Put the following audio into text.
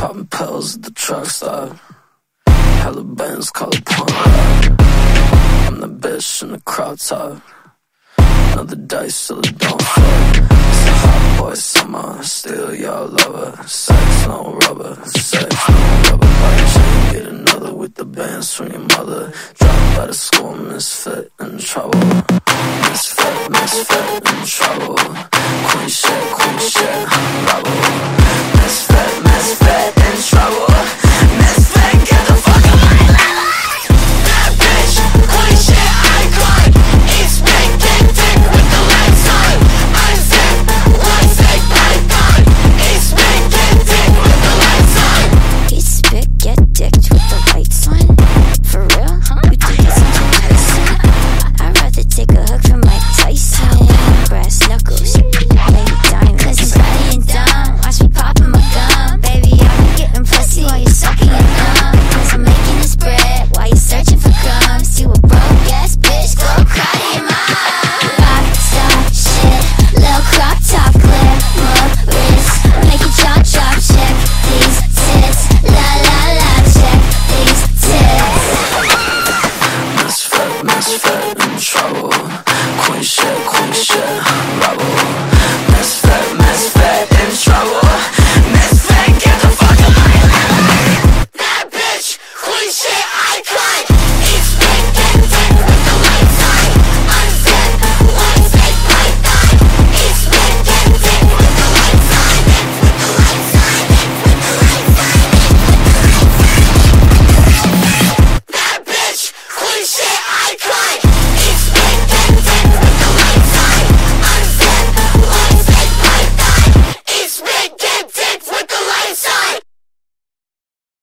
Popping pills at the truck stop. Hella bands call it pawn rock. I'm the bitch in the crop top. Another dice till it don't fuck. It's a hot boy summer. Still y'all lover. Sex no rubber. Sex no rubber. Body chain, get another with the bands from your mother. Dropped out of school, misfit in trouble. Misfit in trouble. Queen shit,